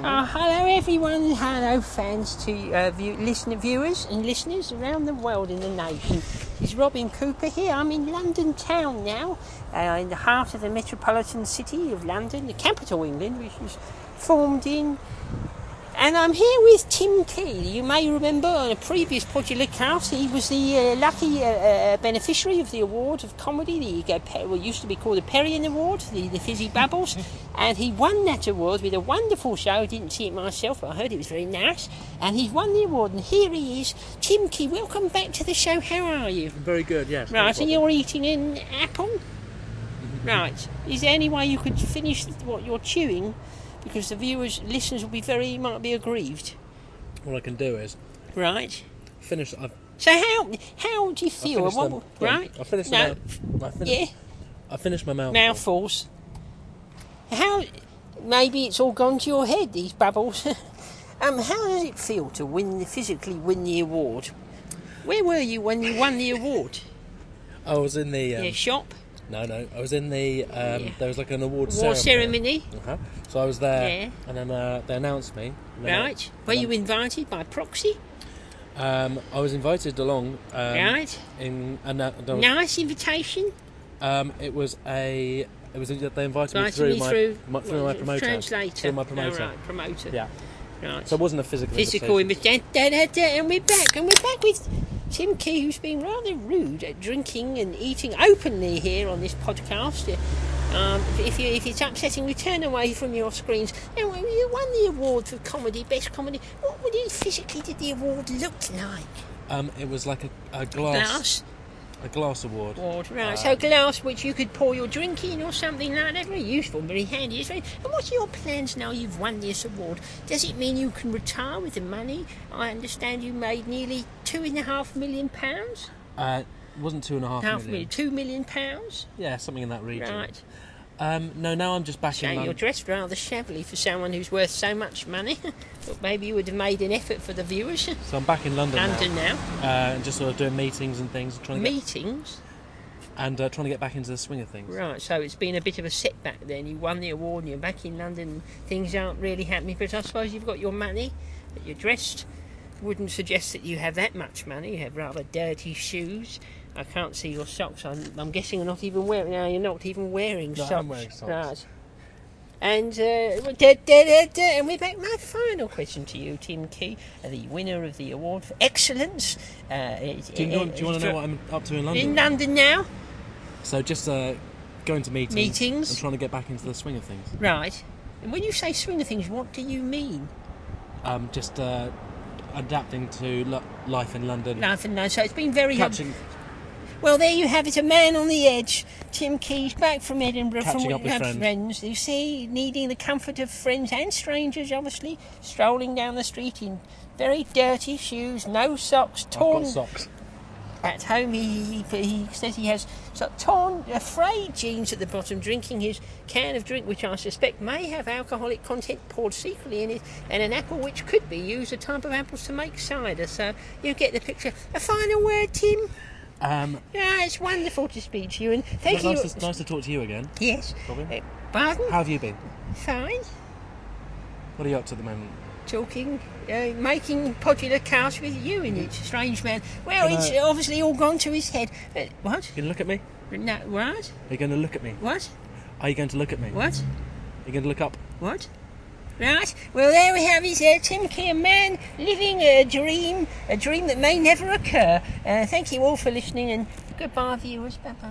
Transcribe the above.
Hello everyone, hello fans to viewers and listeners around the world in the nation. It's Robin Cooper here. I'm in London town now, in the heart of the metropolitan city of London, the capital of England, which was formed in... And I'm here with Tim Key. You may remember on a previous podcast he was the lucky beneficiary of the award of comedy, what used to be called the Perrion Award, the Fizzy Bubbles, and he won that award with a wonderful show. I didn't see it myself, but I heard it was very nice, and he's won the award, and here he is. Tim Key, welcome back to the show. How are you? Very good, yes. Right, and you're eating an apple? Right. Is there any way you could finish what you're chewing? Because the listeners might be aggrieved. All I can do is finish. So how do you feel? I finished. I finished my mouthful. Mouthfuls. How? Maybe it's all gone to your head. These bubbles. How does it feel to physically win the award? Where were you when you won the award? I was in the shop. No, I was in the. There was like an award ceremony. Uh-huh. So I was there, and then they announced me. Right. Were you invited by proxy? I was invited along. Right. Nice invitation. They invited me through my promoter. Translator. Through my promoter. Oh, right, promoter. Yeah. Right. So it wasn't a physical invitation. And we're back with Tim Key, who's been rather rude at drinking and eating openly here on this podcast. If it's upsetting, we turn away from your screens. Now, when you won the award for comedy, best comedy, what physically did the award look like? It was like a glass. A glass award. Right, so glass which you could pour your drink in or something like that. Very useful, very handy. And what are your plans now you've won this award? Does it mean you can retire with the money? I understand you made nearly £2.5 million. It wasn't £2.5 million. £2 million? Yeah, something in that region. Right. No, now I'm just back in London. You're dressed rather shabbily for someone who's worth so much money. But maybe you would have made an effort for the viewers. So I'm back in London now. And just sort of doing meetings and things. Trying to get back into the swing of things. Right, so it's been a bit of a setback then. You won the award and you're back in London and things aren't really happening. But I suppose you've got your money, but you're dressed. Wouldn't suggest that you have that much money. You have rather dirty shoes. I can't see your socks. I'm guessing you're not even wearing. No, you're not even wearing socks. I'm wearing socks. Right. And and we're back. My final question to you, Tim Key, the winner of the award for excellence. Do you want to know what I'm up to in London? In London now. So just going to meetings and trying to get back into the swing of things. Right. And when you say swing of things, what do you mean? Just adapting to life in London. So it's been very Well, there you have it, a man on the edge. Tim Key's back from Edinburgh. Catching up with friends. You see, needing the comfort of friends and strangers, obviously. Strolling down the street in very dirty shoes, no socks, torn... I've got socks. At home, he says he has torn, frayed jeans at the bottom, drinking his can of drink, which I suspect may have alcoholic content poured secretly in it, and an apple which could be used, a type of apples to make cider. So you get the picture. A final word, Tim? It's wonderful to speak to you, and thank you. Nice to talk to you again. Yes. Robin? Pardon? How have you been? Fine. What are you up to at the moment? Talking, making popular cast with you in it, strange man. Well, it's obviously all gone to his head. What? You going to look at me? No, what? Are you going to look at me? What? Are you going to look at me? What? Are you going to look up? What? Right, well there we have it, Tim Key, a man living a dream that may never occur. Thank you all for listening, and goodbye viewers, bye-bye.